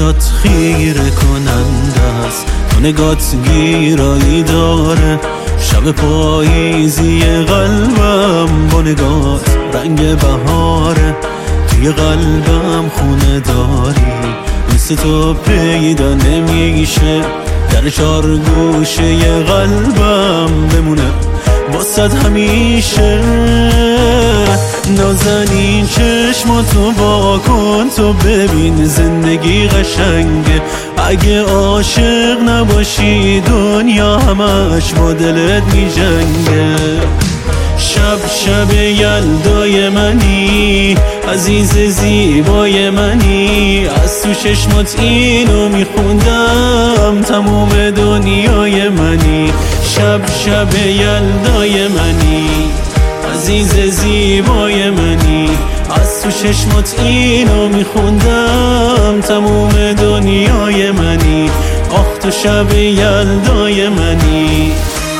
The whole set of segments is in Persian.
چشات خیره کننده است، تو نگات گیرایی داره. شب پاییزی قلبم با نگات رنگ بهاره. توی قلبم خونه داری، مثل تو پیدا نمیشه. در چار گوشه قلبم بمونه واسد همیشه. نازنین چشماتو وا کن، تو ببین زندگی قشنگه. اگه عاشق نباشی دنیا همش با دلت میجنگه. شب یلدای منی، عزیز زیبای منی. از تو چشمات اینو میخوندم، تموم دنیای منی. شب یلدای منی، عزیز زیبای منی. از تو چشمات اینو میخوندم، تموم دنیای منی. آخ تو شب یلدای منی.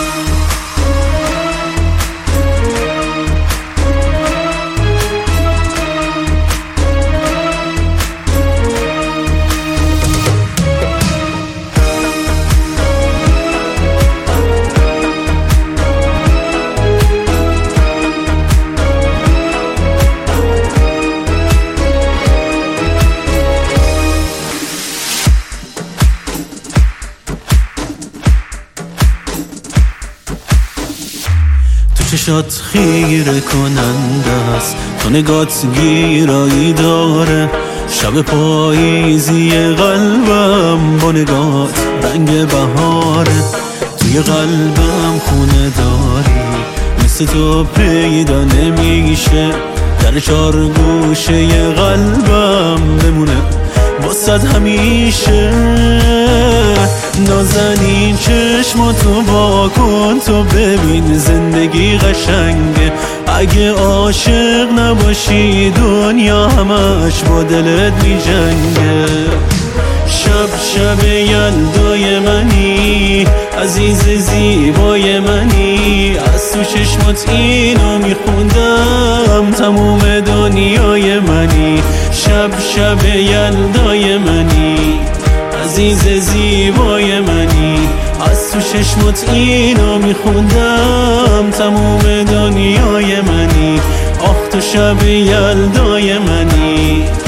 چشات خیره کننده است، تو نگات گیرایی داره. شب پاییزی قلبم با نگات رنگ بهاره. توی قلبم خونه داری، مثل تو پیدا نمیشه. در چار گوشه قلبم بمونه واسد همیشه. نازنین چشماتو وا کن، تو ببین زندگی قشنگه. اگه عاشق نباشی دنیا همش با دلت میجنگه. شب یلدای منی، عزیز زیبای منی. از تو چشمات اینو میخوندم، تموم دنیای منی. شب یلدای منی، عزیز زیبای منی. از تو چشمات اینو میخوندم، تموم دنیای منی. آخ تو شب یلدای منی.